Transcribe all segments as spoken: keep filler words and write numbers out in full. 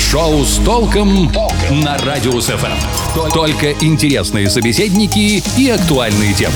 Шоу с толком на Радио эс эф эм. Только интересные собеседники и актуальные темы.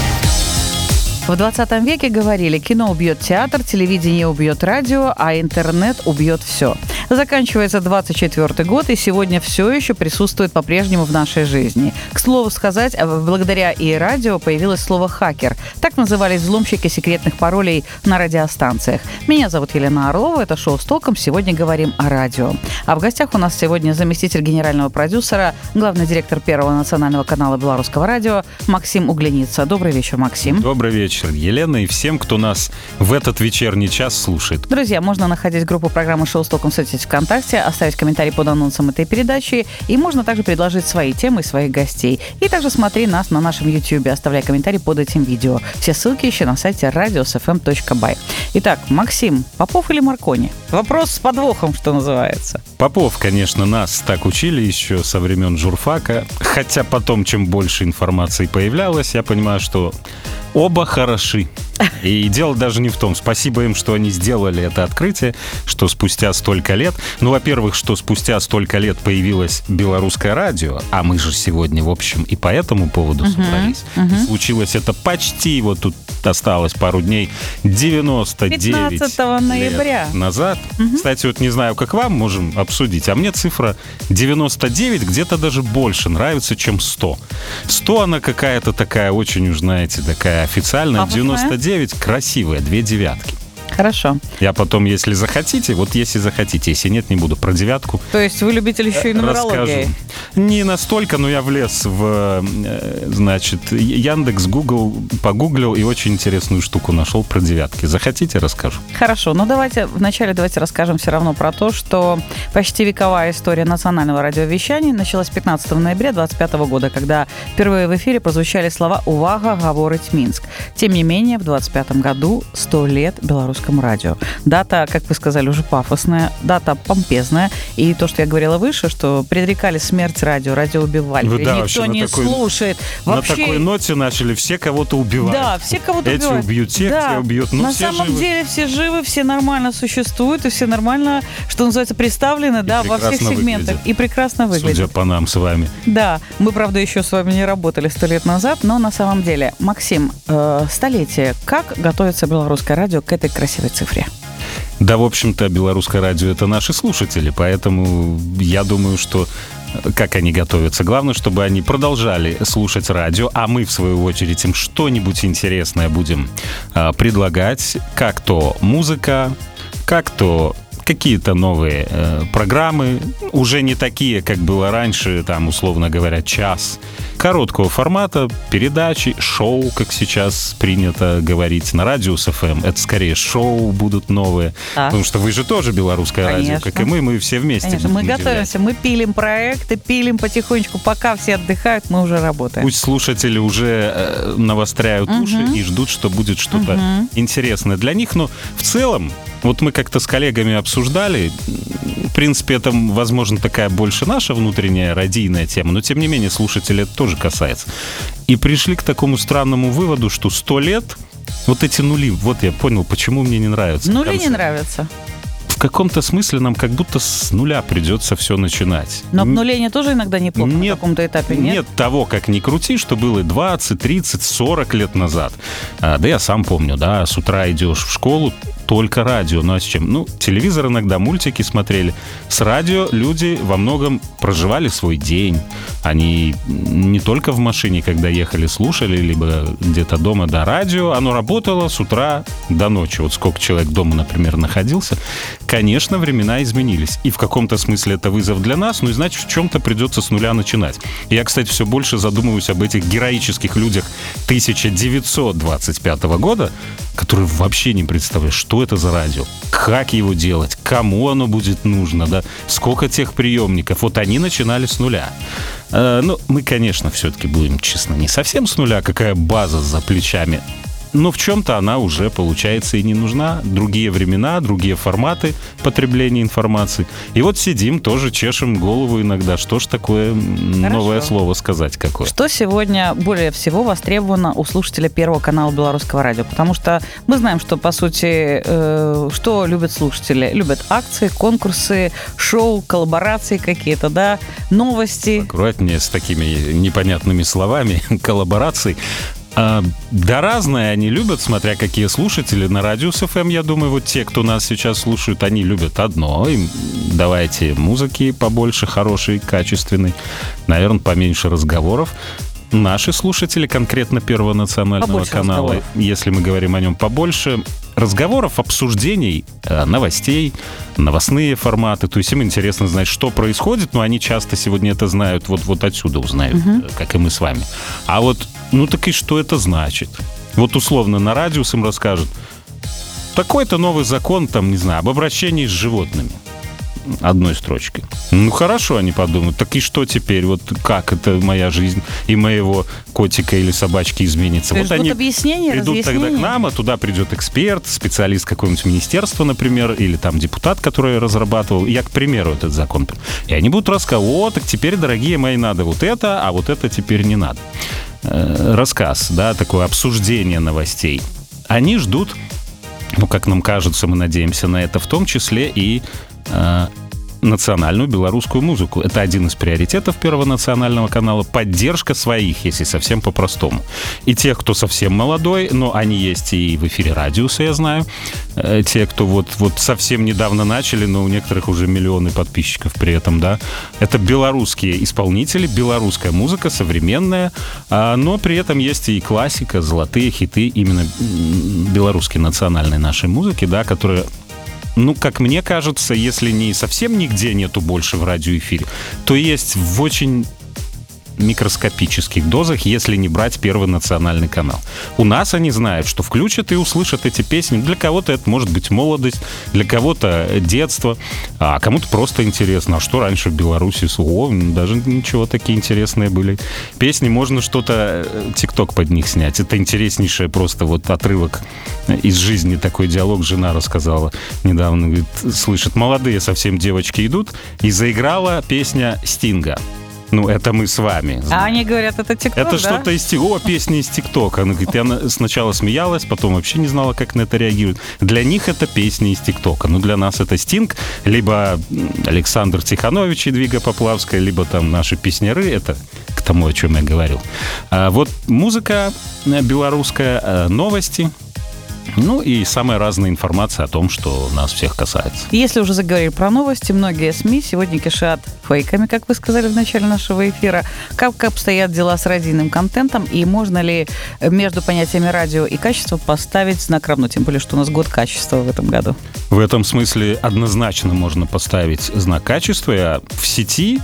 В двадцатом веке говорили: кино убьет театр, телевидение убьет радио, а интернет убьет все. Заканчивается двадцать четвёртый год, и сегодня все еще присутствует по-прежнему в нашей жизни. К слову сказать, благодаря и радио появилось слово «хакер». Так назывались взломщики секретных паролей на радиостанциях. Меня зовут Елена Орлова, это шоу «С толком». Сегодня говорим о радио. А в гостях у нас сегодня заместитель генерального продюсера, главный директор Первого национального канала Белорусского радио Максим Угленица. Добрый вечер, Максим. Добрый вечер, Елена, и всем, кто нас в этот вечерний час слушает. Друзья, можно находить группу программы «Шоу с толком» в соцсети ВКонтакте, оставить комментарий под анонсом этой передачи, и можно также предложить свои темы и своих гостей. И также смотри нас на нашем YouTube, оставляй комментарий под этим видео. Все ссылки еще на сайте радио эс эф эм точка бай. Итак, Максим, Попов или Маркони? Вопрос с подвохом, что называется. Попов, конечно, нас так учили еще со времен журфака, хотя потом, чем больше информации появлялось, я понимаю, что оба хороши. И дело даже не в том. Спасибо им, что они сделали это открытие, что спустя столько лет... Ну, во-первых, что спустя столько лет появилось белорусское радио, а мы же сегодня, в общем, и по этому поводу uh-huh, собрались. Uh-huh. Случилось это почти, вот тут осталось пару дней, девяносто девять пятнадцатого ноября лет назад. Uh-huh. Кстати, вот не знаю, как вам, можем обсудить, а мне цифра девяносто девять где-то даже больше нравится, чем сто. сто, она какая-то такая очень уж, знаете, такая официальная. А девяносто девять красивая, две девятки. Хорошо. Я потом, если захотите, вот если захотите, если нет, не буду, про девятку. То есть вы любитель еще и нумерологии? Расскажу. Не настолько, но я влез в, значит, Яндекс, Google, погуглил и очень интересную штуку нашел про девятки. Захотите, расскажу. Хорошо, но давайте вначале давайте расскажем все равно про то, что почти вековая история национального радиовещания началась пятнадцатого ноября двадцать пятого года, когда впервые в эфире прозвучали слова «Увага, говорить Минск». Тем не менее, в двадцать пятом году сто лет белорусскому радио. Дата, как вы сказали, уже пафосная, дата помпезная. И то, что я говорила выше, что предрекали смерть радио, радио убивали. Ну, да, никто не такой, слушает. Вообще... На такой ноте начали, все кого-то убивать. Да, все кого-то Эти убивают. убьют, те, да. те убьют. Ну, на все самом живы. деле все живы, все нормально существуют, и все нормально, что называется, представлены, и да, во всех сегментах. Выглядят. И прекрасно выглядят. Судя по нам с вами. Да, мы, правда, еще с вами не работали сто лет назад, но на самом деле, Максим, э, столетие. Как готовится белорусское радио к этой красивой цифре? Да, в общем-то, белорусское радио — это наши слушатели, поэтому я думаю, что как они готовятся. Главное, чтобы они продолжали слушать радио, а мы, в свою очередь, им что-нибудь интересное будем а, предлагать, как то музыка, как то какие-то новые э, программы, уже не такие, как было раньше, там, условно говоря, час короткого формата, передачи, шоу, как сейчас принято говорить на радио эс эф эм. Это скорее шоу будут новые, а? Потому что вы же тоже белорусское Конечно. радио, как и мы, мы все вместе. Конечно, мы удивлять. готовимся, мы пилим проекты, пилим потихонечку, пока все отдыхают, мы уже работаем. Пусть слушатели уже э, навостряют угу. уши и ждут, что будет что-то угу. интересное для них, но в целом, вот мы как-то с коллегами обсуждали, в принципе, это, возможно, такая больше наша внутренняя радийная тема, но, тем не менее, слушателей это тоже касается. И пришли к такому странному выводу, что сто лет, вот эти нули, вот я понял, почему мне не нравятся. Нули не нравятся? В каком-то смысле нам как будто с нуля придется все начинать. Но обнуление тоже иногда неплохо нет, на каком-то этапе, нет? Нет того, как ни крути, что было двадцать, тридцать, сорок лет назад. А, да я сам помню, да, с утра идешь в школу, только радио. Ну а с чем? Ну, телевизор иногда, мультики смотрели. С радио люди во многом проживали свой день. Они не только в машине, когда ехали, слушали, либо где-то дома, да, радио. Оно работало с утра до ночи. Вот сколько человек дома, например, находился. Конечно, времена изменились. И в каком-то смысле это вызов для нас, ну и значит, в чем-то придется с нуля начинать. Я, кстати, все больше задумываюсь об этих героических людях тысяча девятьсот двадцать пятого года, которые вообще не представляют, что это за радио, как его делать, кому оно будет нужно, да, сколько тех приемников. Вот они начинали с нуля. Э, ну, мы, конечно, все-таки будем честны, не совсем с нуля, какая база за плечами. но в чем-то она уже, получается, и не нужна. Другие времена, другие форматы потребления информации. И вот сидим, тоже чешем голову иногда. Что ж такое Хорошо. Новое слово сказать какое? Что сегодня более всего востребовано у слушателя Первого канала Белорусского радио? Потому что мы знаем, что, по сути, э, что любят слушатели? Любят акции, конкурсы, шоу, коллаборации какие-то, да, новости. Аккуратнее с такими непонятными словами. Коллаборации. А, да, разное они любят, смотря какие слушатели. На Радиус эф эм, я думаю, вот те, кто нас сейчас слушают, они любят одно. Им давайте музыки побольше, хорошей, качественной. Наверное, поменьше разговоров. Наши слушатели, конкретно Первого национального побольше канала, разговоров. Если мы говорим о нем побольше, разговоров, обсуждений, новостей, новостные форматы. То есть им интересно знать, что происходит, но они часто сегодня это знают, вот, вот отсюда узнают, угу. как и мы с вами. А вот, ну так и что это значит? Вот условно на Радиус им расскажут, такой-то новый закон, там, не знаю, об обращении с животными. Одной строчкой. Ну, хорошо, они подумают. Так и что теперь? Вот как это моя жизнь и моего котика или собачки изменится? Вот они придут тогда к нам, а туда придет эксперт, специалист какого-нибудь министерства, например, или там депутат, который разрабатывал. Я, к примеру, этот закон. И они будут рассказывать, о, так теперь, дорогие мои, надо вот это, а вот это теперь не надо. Рассказ, да, такое обсуждение новостей. Они ждут, ну, как нам кажется, мы надеемся на это, в том числе и национальную белорусскую музыку. Это один из приоритетов Первого национального канала. Поддержка своих, если совсем по-простому. И тех, кто совсем молодой, но они есть и в эфире Радиуса, я знаю. Те, кто вот, вот совсем недавно начали, но у некоторых уже миллионы подписчиков при этом, да. Это белорусские исполнители, белорусская музыка, современная, но при этом есть и классика, золотые хиты именно белорусской национальной нашей музыки, да, которые... Ну, как мне кажется, если не совсем нигде нету больше в радиоэфире, то есть в очень микроскопических дозах, если не брать Первый национальный канал. У нас они знают, что включат и услышат эти песни. Для кого-то это может быть молодость, для кого-то детство, а кому-то просто интересно. А что раньше в Беларуси? О, даже ничего, такие интересные были песни. Можно что-то, тикток под них снять. Это интереснейшее просто вот отрывок из жизни. Такой диалог жена рассказала недавно. Говорит, слышит, молодые совсем девочки идут, и заиграла песня Стинга. Ну, это мы с вами. Знаем. А они говорят, это ТикТок, Это да? что-то из... О, песня из ТикТока. Она говорит, я сначала смеялась, потом вообще не знала, как на это реагируют. Для них это песня из ТикТока. Ну, для нас это Стинг, либо Александр Тиханович и Двига Поплавская, либо там наши песняры. Это к тому, о чем я говорил. А вот музыка белорусская, новости. Ну и самая разная информация о том, что нас всех касается. Если уже заговорили про новости, многие СМИ сегодня кишат фейками, как вы сказали в начале нашего эфира. Как обстоят дела с радийным контентом, и можно ли между понятиями радио и качество поставить знак равно, тем более, что у нас год качества в этом году? В этом смысле однозначно можно поставить знак качества, а в сети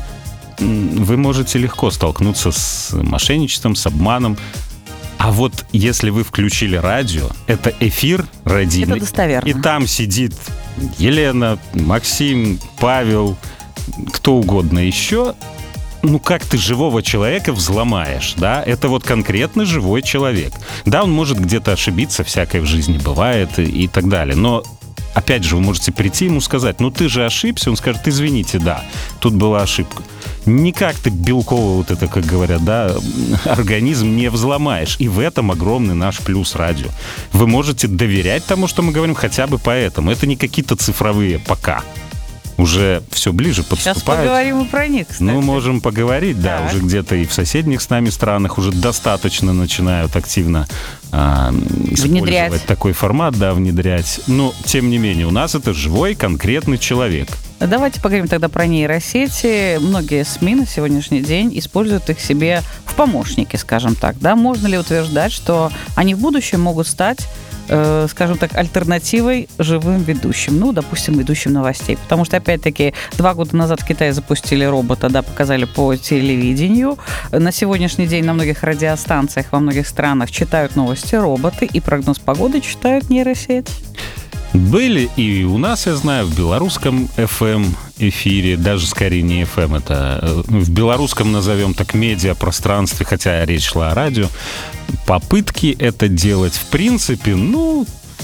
вы можете легко столкнуться с мошенничеством, с обманом. А вот если вы включили радио, это эфир радийный. Это достоверно. И там сидит Елена, Максим, Павел, кто угодно еще. Ну, как ты живого человека взломаешь, да? Это вот конкретно живой человек. Да, он может где-то ошибиться, всякое в жизни бывает и, и так далее. Но, опять же, вы можете прийти ему сказать, ну, ты же ошибся. Он скажет, извините, да, тут была ошибка. Никак ты белковый, вот это, как говорят, да, организм не взломаешь. И в этом огромный наш плюс радио. Вы можете доверять тому, что мы говорим, хотя бы поэтому. Это не какие-то цифровые пока. Уже все ближе подступают. Сейчас поговорим и про них, кстати. Ну, можем поговорить, да. Так. Уже где-то и в соседних с нами странах уже достаточно начинают активно а, использовать внедрять такой формат, да, внедрять. Но, тем не менее, у нас это живой, конкретный человек. Давайте поговорим тогда про нейросети. Многие СМИ на сегодняшний день используют их себе в помощники, скажем так. Да? Можно ли утверждать, что они в будущем могут стать, э, скажем так, альтернативой живым ведущим? Ну, допустим, ведущим новостей. Потому что, опять-таки, два года назад в Китае запустили робота, да, показали по телевидению. На сегодняшний день на многих радиостанциях во многих странах читают новости роботы, и прогноз погоды читают нейросеть. Были и у нас, я знаю, в белорусском эф эм эфире, даже скорее не эф эм, это в белорусском, назовем так, медиапространстве, хотя речь шла о радио, попытки это делать в принципе, ну,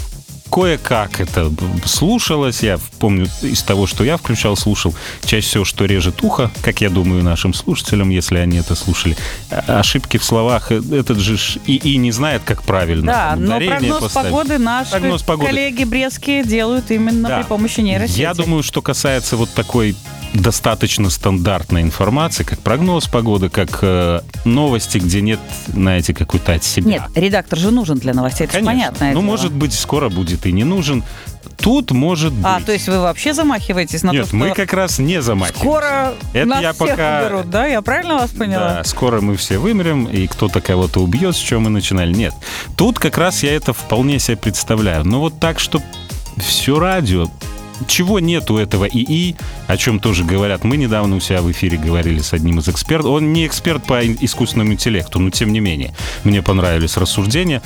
кое-как это слушалось. Я помню из того, что я включал, слушал, чаще всего, что режет ухо, как я думаю, нашим слушателям, если они это слушали. Ошибки в словах, этот же и, и не знает, как правильно. Да, но прогноз поставить. Погоды наши прогноз погоды. Коллеги брестские делают именно да. при помощи нейросети. Я думаю, что касается вот такой достаточно стандартной информации, как прогноз погоды, как э, новости, где нет, знаете, какой-то от себя. Нет, редактор же нужен для новостей, это понятно. Ну, может быть, скоро будет и не нужен. Тут может быть... А, то есть вы вообще замахиваетесь на Нет, то, что... мы как раз не замахиваемся. Скоро это нас я всех пока... уберут, да? Я правильно вас поняла? Да, скоро мы все вымрем, и кто-то кого-то убьет, с чего мы начинали. Нет, тут как раз я это вполне себе представляю. Но вот так, что все радио... Чего нет у этого ИИ, о чем тоже говорят. Мы недавно у себя в эфире говорили с одним из экспертов. Он не эксперт по искусственному интеллекту, но тем не менее. Мне понравились рассуждения.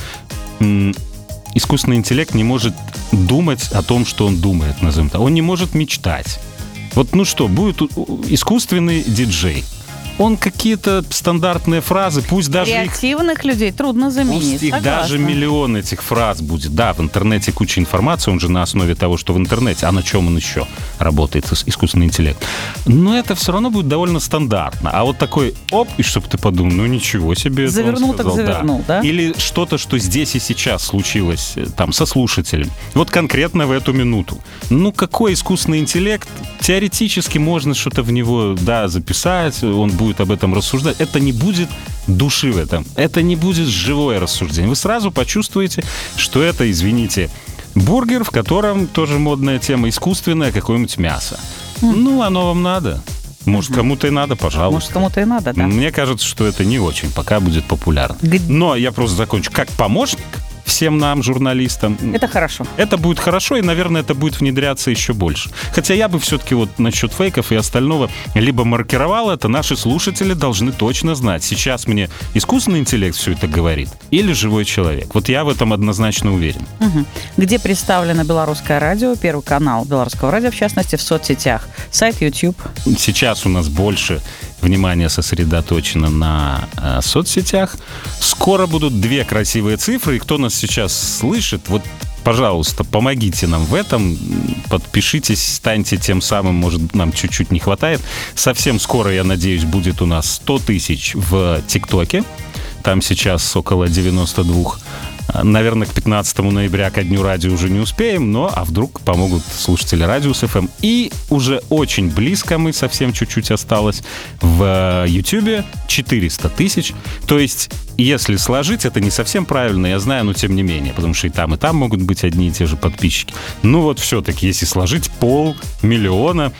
Искусственный интеллект не может думать о том, что он думает, назовем так. Он не может мечтать. Вот ну что, будет искусственный диджей. Он какие-то стандартные фразы, пусть даже Креативных их, людей трудно заменить. Пусть их даже миллион этих фраз будет. Да, в интернете куча информации, он же на основе того, что в интернете, а на чем он еще работает, искусственный интеллект. Но это все равно будет довольно стандартно. А вот такой оп, и чтобы ты подумал, ну ничего себе. Завернул так завернул, да. да? Или что-то, что здесь и сейчас случилось там со слушателем. Вот конкретно в эту минуту. Ну какой искусственный интеллект? Теоретически можно что-то в него, да, записать, он будет об этом рассуждать, это не будет души в этом, это не будет живое рассуждение. Вы сразу почувствуете, что это, извините, бургер, в котором тоже модная тема, искусственное какое-нибудь мясо. Mm. Ну, оно вам надо. Может, mm-hmm. кому-то и надо, пожалуйста. Может, кому-то и надо, да. Мне кажется, что это не очень пока будет популярно. Г- Но я просто закончу. Как помощник всем нам, журналистам. Это хорошо. Это будет хорошо, и, наверное, это будет внедряться еще больше. Хотя я бы все-таки вот насчет фейков и остального либо маркировал это, наши слушатели должны точно знать, сейчас мне искусственный интеллект все это говорит или живой человек. Вот я в этом однозначно уверен. Угу. Где представлено Белорусское радио, Первый канал Белорусского радио, в частности, в соцсетях, сайт YouTube? Сейчас у нас больше внимание сосредоточено на э, соцсетях. Скоро будут две красивые цифры, и кто нас сейчас слышит, вот, пожалуйста, помогите нам в этом, подпишитесь, станьте тем самым, может, нам чуть-чуть не хватает. Совсем скоро, я надеюсь, будет у нас сто тысяч в ТикТоке, там сейчас около девяносто два. Наверное, к пятнадцатому ноября, ко дню радио, уже не успеем, но а вдруг помогут слушатели Радиус эф эм. И уже очень близко, мы совсем чуть-чуть осталось, в Ютубе четыреста тысяч. То есть, если сложить, это не совсем правильно, я знаю, но тем не менее, потому что и там, и там могут быть одни и те же подписчики. Ну вот все-таки, если сложить полмиллиона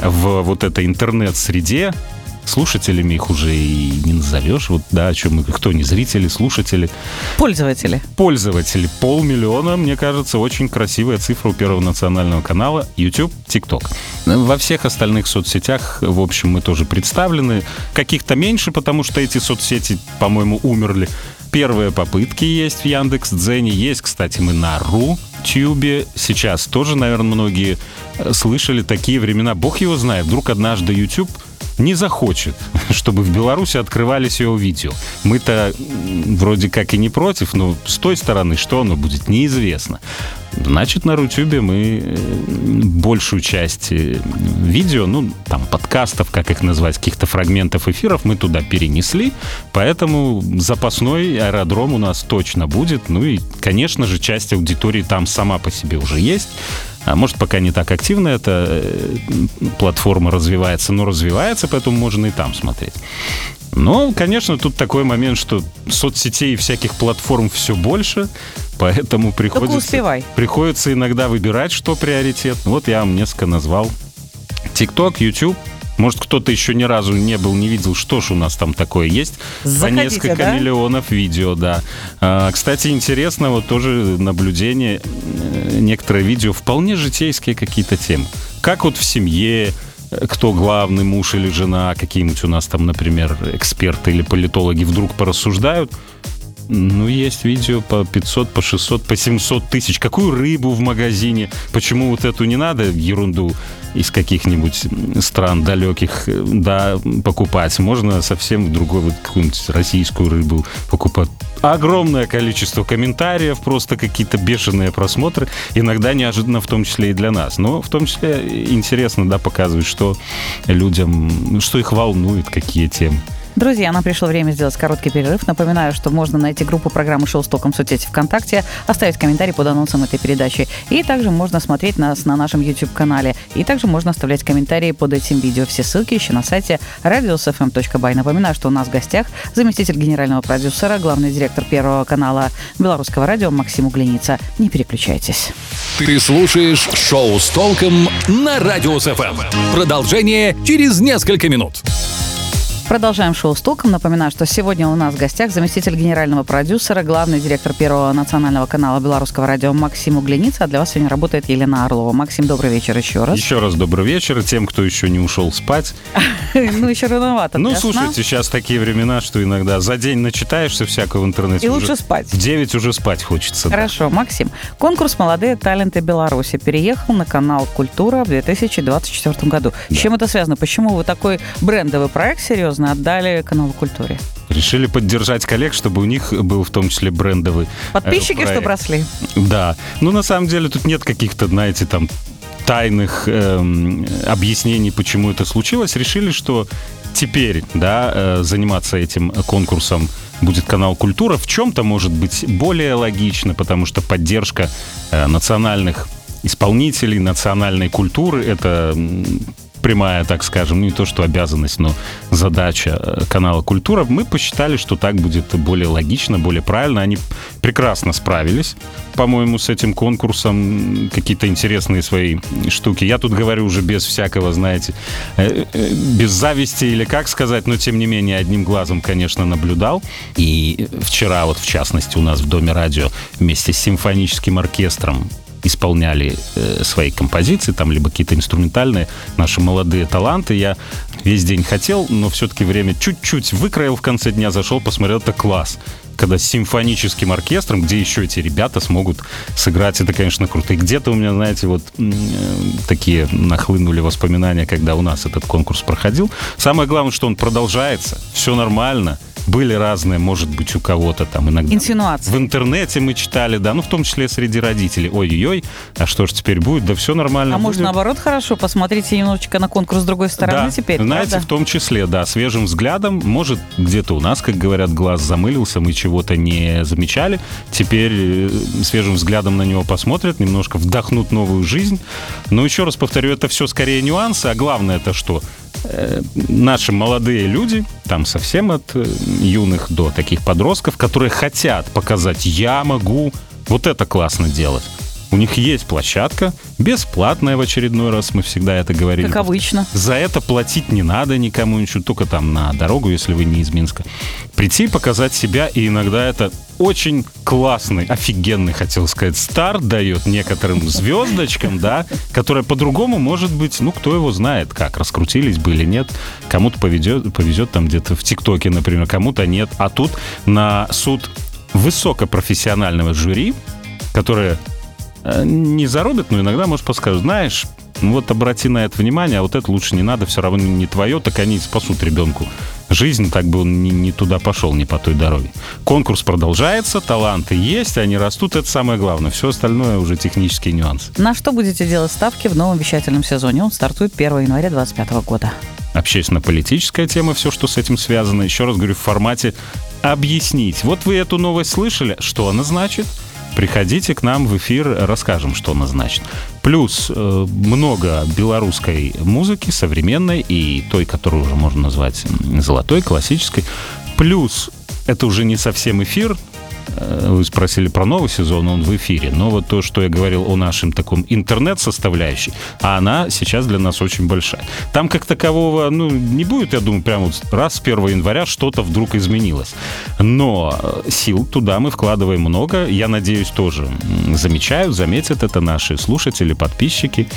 в вот этой интернет-среде, слушателями их уже и не назовешь. Вот, да, о чем мы, кто не зрители, слушатели. Пользователи. Пользователи. Полмиллиона, мне кажется, очень красивая цифра у Первого национального канала. YouTube, TikTok. Во всех остальных соцсетях, в общем, мы тоже представлены. Каких-то меньше, потому что эти соцсети, по-моему, умерли. Первые попытки есть в Яндекс.Дзене. Есть, кстати, мы на Рутюбе. Сейчас тоже, наверное, многие слышали такие времена. Бог его знает. Вдруг однажды YouTube не захочет, чтобы в Беларуси открывались его видео. Мы-то вроде как и не против, но с той стороны, что оно будет, неизвестно. Значит, на Рутюбе мы большую часть видео, ну, там, подкастов, как их назвать, каких-то фрагментов эфиров мы туда перенесли, поэтому запасной аэродром у нас точно будет. Ну и, конечно же, часть аудитории там сама по себе уже есть. А может, пока не так активно эта платформа развивается, но развивается, поэтому можно и там смотреть. Но, конечно, тут такой момент, что соцсетей и всяких платформ все больше, поэтому приходится, приходится иногда выбирать, что приоритет. Вот я вам несколько назвал. TikTok, YouTube. Может, кто-то еще ни разу не был, не видел, что ж у нас там такое есть. Заходите, по несколько да? миллионов видео, да. А, кстати, интересно, вот тоже наблюдение, некоторые видео, вполне житейские какие-то темы. Как вот в семье, кто главный, муж или жена, какие-нибудь у нас там, например, эксперты или политологи вдруг порассуждают. Ну, есть видео по пятьсот, по шестьсот, по семьсот тысяч. Какую рыбу в магазине? Почему вот эту не надо ерунду из каких-нибудь стран далеких, да, покупать? Можно совсем другой, вот какую-нибудь российскую рыбу покупать. Огромное количество комментариев, просто какие-то бешеные просмотры. Иногда неожиданно, в том числе и для нас. Но в том числе интересно, да, показывать, что людям, что их волнует, какие темы. Друзья, нам пришло время сделать короткий перерыв. Напоминаю, что можно найти группу программы «Шоу с толком» в соцсети ВКонтакте, оставить комментарий под анонсом этой передачи. И также можно смотреть нас на нашем YouTube-канале. И также можно оставлять комментарии под этим видео. Все ссылки еще на сайте радиос эф эм точка бай. Напоминаю, что у нас в гостях заместитель генерального продюсера, главный директор Первого канала Белорусского радио Максим Угленица. Не переключайтесь. Ты слушаешь «Шоу с толком» на Радиос эф эм. Продолжение через несколько минут. Продолжаем шоу с толком. Напоминаю, что сегодня у нас в гостях заместитель генерального продюсера, главный директор Первого национального канала Белорусского радио Максим Угленица. А для вас сегодня работает Елена Орлова. Максим, добрый вечер еще раз. Еще раз добрый вечер тем, кто еще не ушел спать. Ну, еще рановато. Ну, слушайте, сейчас такие времена, что иногда за день начитаешься всякого в интернете. И лучше спать. В девять уже спать хочется. Хорошо, Максим. Конкурс «Молодые таленты Беларуси» переехал на канал «Культура» в две тысячи двадцать четвёртом году. С чем это связано? Почему вы такой брендовый проект серьезно отдали каналу «Культуре»? Решили поддержать коллег, чтобы у них был в том числе брендовый подписчики, проект. чтобы росли. Да. Ну, на самом деле, тут нет каких-то, знаете, там, тайных эм, объяснений, почему это случилось. Решили, что теперь, да, э, заниматься этим конкурсом будет канал «Культура». В чем-то, может быть, более логично, потому что поддержка э, национальных исполнителей, национальной культуры — это прямая, так скажем, не то что обязанность, но задача канала «Культура». Мы посчитали, что так будет более логично, более правильно. Они прекрасно справились, по-моему, с этим конкурсом. Какие-то интересные свои штуки. Я тут говорю уже без всякого, знаете, без зависти или как сказать, но тем не менее одним глазом, конечно, наблюдал. И вчера вот, в частности, у нас в Доме радио вместе с симфоническим оркестром исполняли э, свои композиции, там либо какие-то инструментальные, наши молодые таланты. Я весь день хотел, но все-таки время чуть-чуть выкроил в конце дня, зашел, посмотрел, это класс. Когда с симфоническим оркестром, где еще эти ребята смогут сыграть, это, конечно, круто. И где-то у меня, знаете, вот э, такие нахлынули воспоминания, когда у нас этот конкурс проходил. Самое главное, что он продолжается, все нормально. Были разные, может быть, у кого-то там иногда. Инсинуации. В интернете мы читали, да, ну, в том числе среди родителей. Ой-ой-ой, а что ж теперь будет? Да все нормально. А будет. Может, наоборот, хорошо? Посмотрите немножечко на конкурс с другой стороны да, теперь, знаете, правда? В том числе, да, свежим взглядом. Может, где-то у нас, как говорят, глаз замылился, мы чего-то не замечали. Теперь свежим взглядом на него посмотрят, немножко вдохнут новую жизнь. Но еще раз повторю, это все скорее нюансы, а главное это что? Наши молодые люди, там совсем от юных до таких подростков, которые хотят показать, я могу вот это классно делать. У них есть площадка, бесплатная в очередной раз, мы всегда это говорили. Как обычно. За это платить не надо никому, ничего, только там на дорогу, если вы не из Минска. Прийти, показать себя, и иногда это очень классный, офигенный, хотел сказать, старт дает некоторым звездочкам, да, которые по-другому, может быть, ну, кто его знает, как, раскрутились бы или нет. Кому-то повезет, повезет там где-то в ТикТоке, например, кому-то нет. А тут на суд высокопрофессионального жюри, которое не зарубят, но иногда, может, подскажут, знаешь, ну вот обрати на это внимание, а вот это лучше не надо, все равно не твое, так они спасут ребенку жизнь, так бы он не, не туда пошел, не по той дороге. Конкурс продолжается, таланты есть, они растут, это самое главное. Все остальное уже технические нюансы. На что будете делать ставки в новом вещательном сезоне? Он стартует первого января двадцать пятого года. Общественно-политическая тема, все, что с этим связано. Еще раз говорю, в формате объяснить. Вот вы эту новость слышали, что она значит? Приходите к нам в эфир, расскажем, что она значит. Плюс э, много белорусской музыки, современной и той, которую уже можно назвать золотой, классической. Плюс это уже не совсем эфир. Вы спросили про новый сезон, он в эфире. Но вот то, что я говорил о нашем таком интернет-составляющей, а она сейчас для нас очень большая. Там как такового, ну, не будет, я думаю, прямо вот раз с первого января что-то вдруг изменилось. Но сил туда мы вкладываем много. Я надеюсь, тоже замечают, заметят это наши слушатели, подписчики.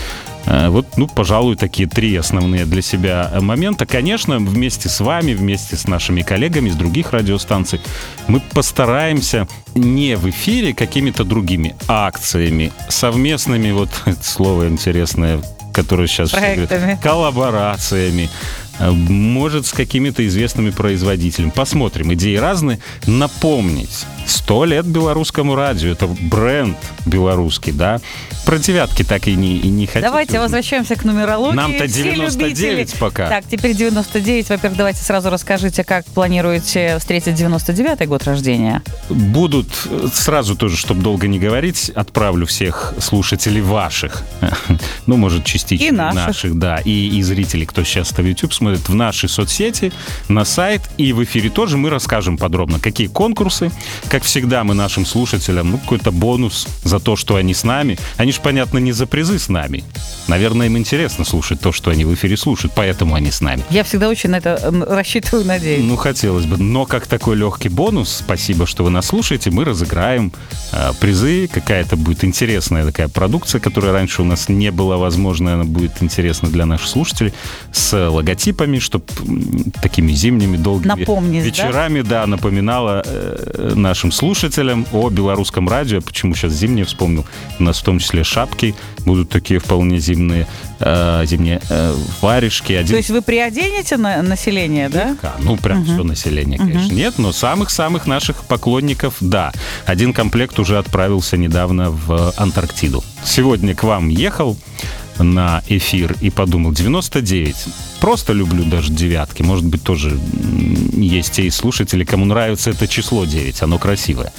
Вот, ну, пожалуй, такие три основные для себя момента. Конечно, вместе с вами, вместе с нашими коллегами из других радиостанций мы постараемся не в эфире какими-то другими акциями, совместными, вот это слово интересное, которое сейчас все говорят, коллаборациями, может, с какими-то известными производителями. Посмотрим, идеи разные. Напомнить, сто лет белорусскому радио. Это бренд белорусский, да? Про девятки так и не, и не хотите. Давайте узнать. Возвращаемся к нумерологии. Нам-то девяносто девять любители. пока. Так, теперь девяносто девять. Во-первых, давайте сразу расскажите, как планируете встретить девяносто девятый год рождения. Будут, сразу тоже, чтобы долго не говорить, отправлю всех слушателей ваших, ну, может, частично и наших. наших, да, и, и зрителей, кто сейчас-то в YouTube смотрит, в наши соцсети, на сайт, и в эфире тоже мы расскажем подробно, какие конкурсы. Как всегда, мы нашим слушателям, ну, какой-то бонус за то, что они с нами. Они же, понятно, не за призы с нами. Наверное, им интересно слушать то, что они в эфире слушают, поэтому они с нами. Я всегда очень на это рассчитываю, надеюсь. Ну, хотелось бы. Но как такой легкий бонус, спасибо, что вы нас слушаете, мы разыграем э, призы. Какая-то будет интересная такая продукция, которая раньше у нас не была возможна. Она будет интересна для наших слушателей. С логотипами, чтобы такими зимними долгими Напомнить, вечерами, да, да напоминала э, нашим слушателям о белорусском радио. Почему сейчас зимнее вспомнил? У нас в том числе шапки будут такие вполне зимние, э, зимние э, варежки. Один... То есть вы приоденете на население, да? Да, ну, прям угу. все население, конечно, угу. нет, но самых-самых наших поклонников, да. Один комплект уже отправился недавно в Антарктиду. Сегодня к вам ехал на эфир и подумал, девяносто девять. Просто люблю даже девятки. Может быть, тоже есть те слушатели, кому нравится это число девять. Оно красивое.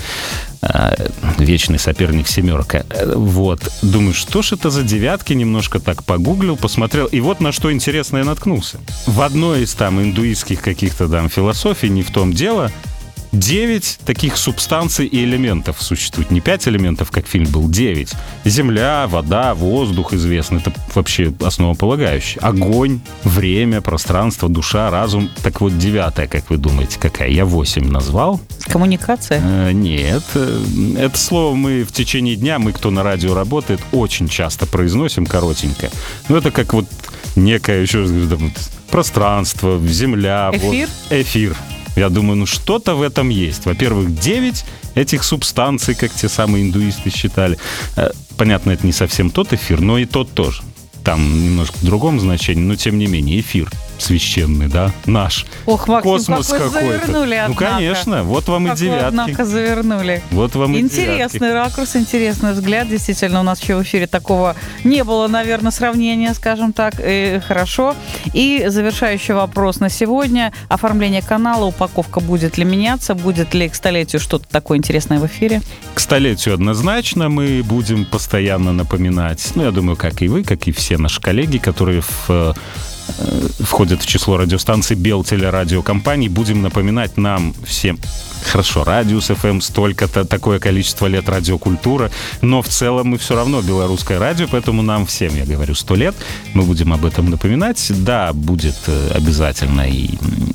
Вечный соперник семерка. Вот. Думаю, что ж это за девятки? Немножко так погуглил, посмотрел. И вот на что интересное наткнулся. В одной из там индуистских каких-то там философий, не в том дело, девять таких субстанций и элементов существует. Не пять элементов, как фильм был, девять. Земля, вода, воздух известны. Это вообще основополагающее. Огонь, время, пространство, душа, разум. Так вот, девятая, как вы думаете, какая? Я восемь назвал. Коммуникация? Э, нет. Это слово мы в течение дня, мы, кто на радио работает, очень часто произносим коротенько. Ну, это как вот некое еще пространство, земля. Эфир? Вот, эфир. Я думаю, ну что-то в этом есть. Во-первых, девять этих субстанций, как те самые индуисты считали. Понятно, это не совсем тот эфир, но и тот тоже. Там немножко в другом значении, но тем не менее эфир священный, да, наш. Ох, Максим, космос как вы какой-то. Завернули, однако. Ну, конечно, вот вам как и девятки. Вы, однако, завернули. Вот вам и интересный девятки. ракурс, интересный взгляд. Действительно, у нас еще в эфире такого не было, наверное, сравнения, скажем так. И хорошо. И завершающий вопрос на сегодня. Оформление канала, упаковка будет ли меняться? Будет ли к столетию что-то такое интересное в эфире? К столетию однозначно мы будем постоянно напоминать. Ну, я думаю, как и вы, как и все наши коллеги, которые в... входят в число радиостанций Белтелерадиокомпаний, будем напоминать нам всем. Хорошо, Радиус эф эм, столько-то, такое количество лет радиокультура, но в целом мы все равно белорусское радио, поэтому нам всем, я говорю, сто лет, мы будем об этом напоминать. Да, будет обязательно и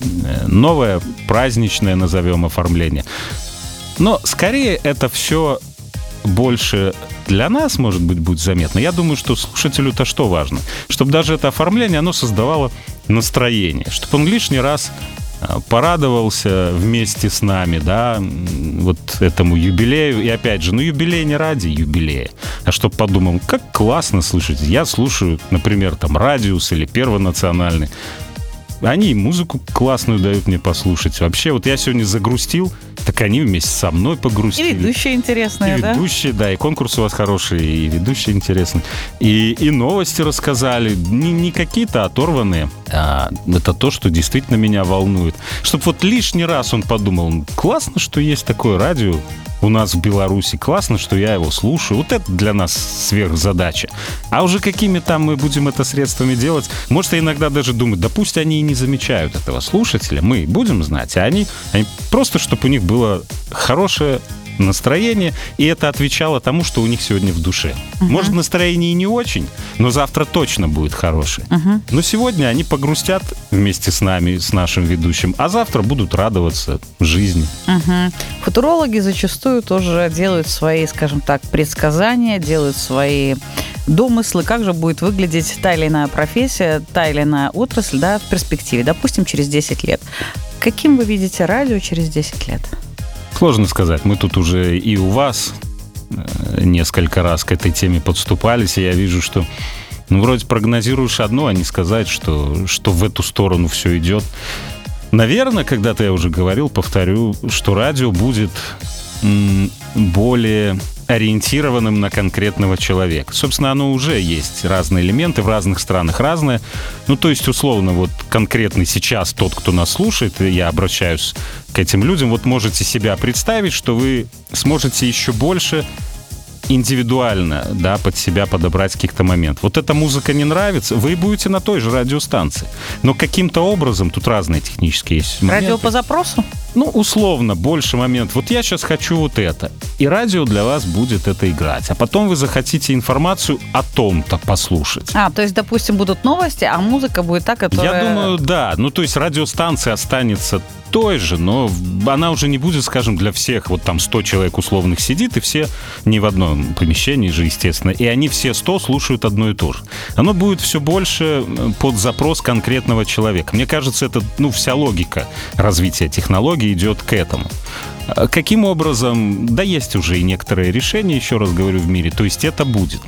новое, праздничное, назовем, оформление. Но скорее это все больше для нас, может быть, будет заметно. Я думаю, что слушателю-то что важно? Чтобы даже это оформление, оно создавало настроение. Чтобы он лишний раз порадовался вместе с нами, да, вот этому юбилею. И опять же, ну, юбилей не ради юбилея, а чтобы подумал, как классно слушать. Я слушаю, например, там, Радиус или Первонациональный. Они музыку классную дают мне послушать. Вообще, вот я сегодня загрустил, так они вместе со мной погрустили. И ведущие интересные, и да? ведущие, да, и конкурс у вас хороший, и ведущие интересные. И, и новости рассказали. Не, не какие-то оторванные, а это то, что действительно меня волнует. Чтобы вот лишний раз он подумал, классно, что есть такое радио у нас в Беларуси, классно, что я его слушаю. Вот это для нас сверхзадача. А уже какими там мы будем это средствами делать, может, я иногда даже думаю, да пусть они и не замечают этого слушателя, мы будем знать, а они, они просто, чтобы у них было хорошее настроение, и это отвечало тому, что у них сегодня в душе. Uh-huh. Может, настроение и не очень, но завтра точно будет хорошее. Uh-huh. Но сегодня они погрустят вместе с нами, с нашим ведущим, а завтра будут радоваться жизни. Uh-huh. Футурологи зачастую тоже делают свои, скажем так, предсказания, делают свои домыслы, как же будет выглядеть та или иная профессия, та или иная отрасль, да, в перспективе, допустим, через десять лет. Каким вы видите радио через десять лет? Сложно сказать. Мы тут уже и у вас несколько раз к этой теме подступались, и я вижу, что ну, вроде прогнозируешь одно, а не сказать, что, что в эту сторону все идет. Наверное, когда-то я уже говорил, повторю, что радио будет м- более ориентированным на конкретного человека. Собственно, оно уже есть. Разные элементы, в разных странах разные. Ну, то есть, условно, вот конкретный сейчас тот, кто нас слушает, и я обращаюсь к этим людям, вот можете себя представить, что вы сможете еще больше индивидуально, да, под себя подобрать каких-то моментов. Вот эта музыка не нравится, вы будете на той же радиостанции. Но каким-то образом, тут разные технические есть моменты. Радио по запросу? Ну, условно, больше момент. Вот я сейчас хочу вот это. И радио для вас будет это играть. А потом вы захотите информацию о том-то послушать. А, то есть, допустим, будут новости, а музыка будет та, которая... Я думаю, да. Ну, то есть радиостанция останется той же, но она уже не будет, скажем, для всех. Вот там сто человек условных сидит, и все не в одном помещении же, естественно. И они все сто слушают одно и то же. Оно будет все больше под запрос конкретного человека. Мне кажется, это, ну, вся логика развития технологий идет к этому. Каким образом? Да есть уже и некоторые решения, еще раз говорю, в мире. То есть это будет.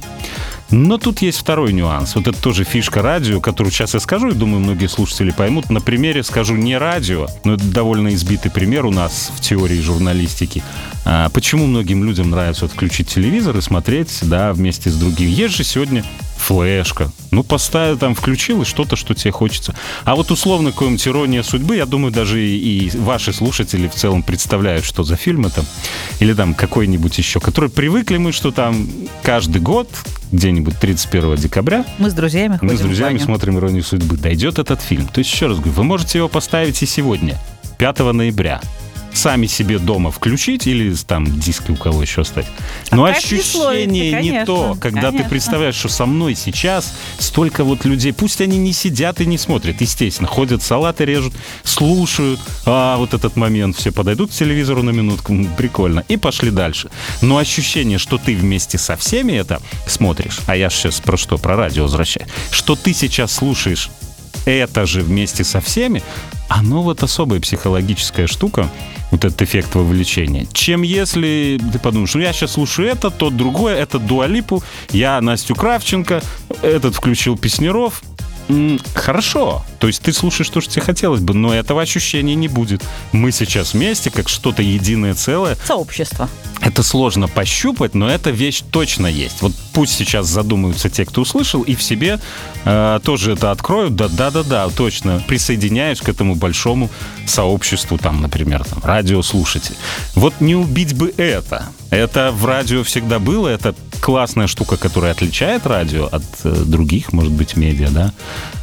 Но тут есть второй нюанс. Вот это тоже фишка радио, которую сейчас я скажу, и думаю, многие слушатели поймут. На примере скажу не радио, но это довольно избитый пример у нас в теории журналистики. А почему многим людям нравится вот включить телевизор и смотреть, да, вместе с другими? Есть же сегодня флешка. Ну, поставил там, включил, и что-то, что тебе хочется. А вот условно какая-нибудь «Ирония судьбы», я думаю, даже и, и ваши слушатели в целом представляют, что за фильм это. Или там какой-нибудь еще, который привыкли мы, что там каждый год, где-нибудь тридцать первого декабря, мы с друзьями ходим мы с друзьями в баню. смотрим «Иронию судьбы». Дойдет этот фильм. То есть, еще раз говорю, вы можете его поставить и сегодня, пятого ноября. Сами себе дома включить или там диски у кого еще оставить. Но Опять не ощущение словится, не конечно, то, когда конечно. ты представляешь, что со мной сейчас столько вот людей, пусть они не сидят и не смотрят, естественно, ходят, салаты режут, слушают, а вот этот момент, все подойдут к телевизору на минутку, прикольно, и пошли дальше. Но ощущение, что ты вместе со всеми это смотришь, а я сейчас про что, про радио возвращаюсь, что ты сейчас слушаешь это же вместе со всеми, оно вот особая психологическая штука, вот этот эффект вовлечения. Чем если ты подумаешь, ну я сейчас слушаю это, то другое, это Дуа Липу, я Настю Кравченко, этот включил Песняров. М, хорошо. То есть ты слушаешь то, что тебе хотелось бы, но этого ощущения не будет. Мы сейчас вместе, как что-то единое целое. Сообщество. Это сложно пощупать, но эта вещь точно есть. Вот пусть сейчас задумаются те, кто услышал, и в себе э, тоже это откроют. Да-да-да, точно. Присоединяюсь к этому большому сообществу, там, например, там, радиослушателей. Вот не убить бы это. Это в радио всегда было. Это классная штука, которая отличает радио от э, других, может быть, медиа, да.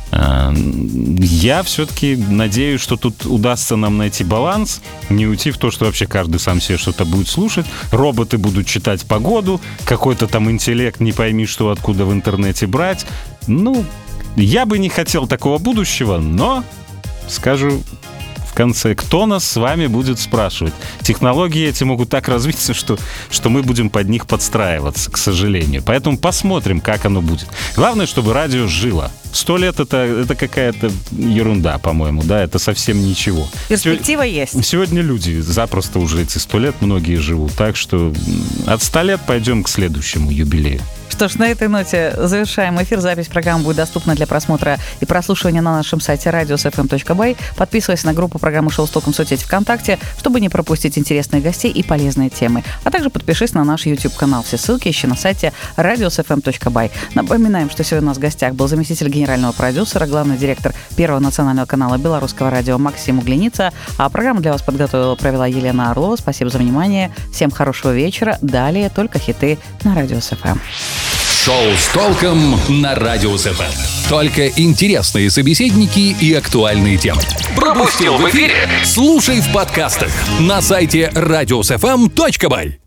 Я все-таки надеюсь, что тут удастся нам найти баланс, не уйти в то, что вообще каждый сам себе что-то будет слушать, роботы будут читать погоду, какой-то там интеллект, не пойми, что откуда в интернете брать. Ну, я бы не хотел такого будущего, но скажу в конце, кто нас с вами будет спрашивать. Технологии эти могут так развиться, что, что мы будем под них подстраиваться, к сожалению. Поэтому посмотрим, как оно будет. Главное, чтобы радио жило. Сто лет это, это какая-то ерунда, по-моему, да, это совсем ничего. Перспектива Сего... есть. Сегодня люди запросто уже эти сто лет многие живут, так что от ста лет пойдем к следующему юбилею. Что ж, на этой ноте завершаем эфир. Запись программы будет доступна для просмотра и прослушивания на нашем сайте радиос эф эм точка бай. Подписывайся на группу программы «Шоу с толком» в соцсети ВКонтакте, чтобы не пропустить интересных гостей и полезные темы. А также подпишись на наш YouTube-канал. Все ссылки ищи на сайте радиос эф эм точка бай. Напоминаем, что сегодня у нас в гостях был заместитель генерального продюсера, главный директор Первого национального канала Белорусского радио Максим Угленица. А программу для вас подготовила, провела Елена Орлова. Спасибо за внимание. Всем хорошего вечера. Далее только хиты на Радиос эф эм. Шоу с толком на Радиос эф эм. Только интересные собеседники и актуальные темы. Пропустил в эфире? Слушай в подкастах на сайте радиос эф эм точка бай.